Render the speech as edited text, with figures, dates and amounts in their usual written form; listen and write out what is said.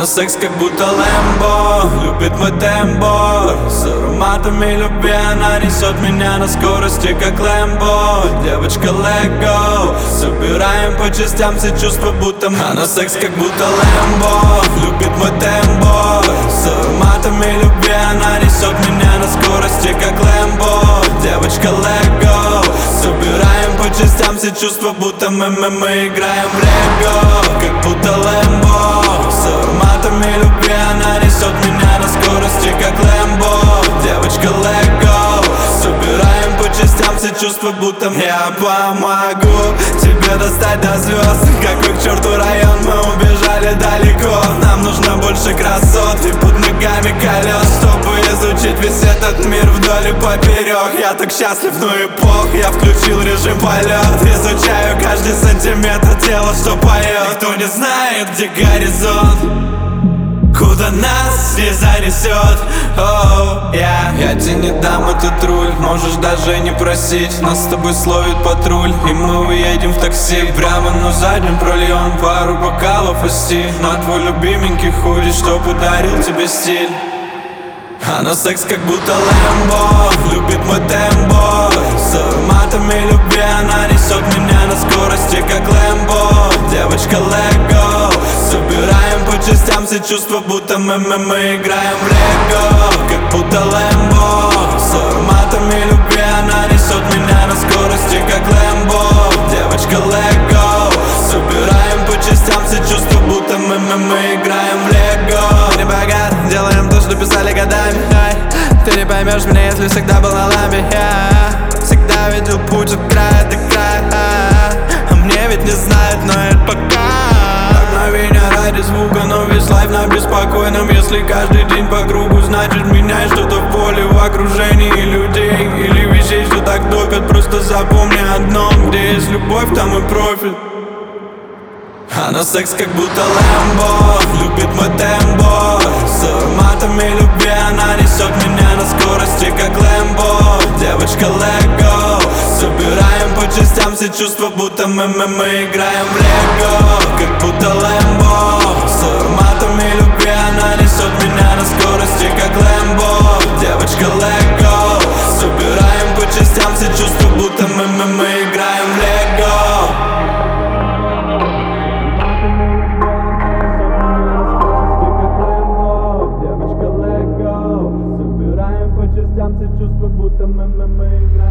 Она секс как будто Лэмбо, любит мой тембо. С ароматами любви она несет меня на скорости как Лэмбо. Девочка Лего, собираем по частям все чувства будто мы. Она секс как будто Лэмбо, любит мой тембо. С ароматами любви она несет меня на скорости как Лэмбо. Девочка Лего, собираем по частям все чувства будто мы играем в Лего. Как будто Лэмбо, с ароматами любви она несет меня на скорости как Лэмбо. Девочка Лего, собираем по частям все чувства будто я помогу тебе достать до звезд. Какой к черту район, мы убежали далеко. Нам нужно больше красот и под ногами колес, чтобы изучить весь этот мир вдоль и поперек. Я так счастлив, но и плох, я включил режим полет. Изучаю каждый сантиметр тела, что поет. Никто не знает, где горизонт, куда нас не занесет. Я тебе не дам этот руль, можешь даже не просить. Нас с тобой словит патруль, и мы уедем в такси. Прямо на заднем прольем пару бокалов исти. На твой любименький худи, что подарил тебе стиль. Она секс как будто Лэмбо, любит мой тембо. С ароматами любви она несет меня на скорости как Лэмбо. Девочка Лего, собираем по частям все чувства будто мы играем в Лего. Как будто Лэмбо, с ароматами любви она несет меня на скорости как Лэмбо. Девочка Лего, собираем по частям все чувства будто мы играем в Лего. Мы не богаты, делаем то, что писали годами. Ты не поймешь меня, если всегда был на ламбе. Я всегда видел путь от края до края. А мне ведь не знают, но это пока. Вдохновение ради звука, но весь лайф на беспокойном. Если каждый день по кругу, значит меняй что-то в поле, в окружении людей или вещей, что так топят. Просто запомни одно: где есть любовь, там и профиль. Она секс как будто Лэмбо, любит мой тембо. С ароматами любви она несет меня на скорости как Лэмбо. Девочка Лего, собираем по частям все чувства будто мы играем в Лего. Как будто Лэмбо, с ароматами любви она несет меня на скорости как Лэмбо. Девочка Лего, собираем по частям все чувства будто мы играем в Лего. Собираем по частям все чувства будто мы играем.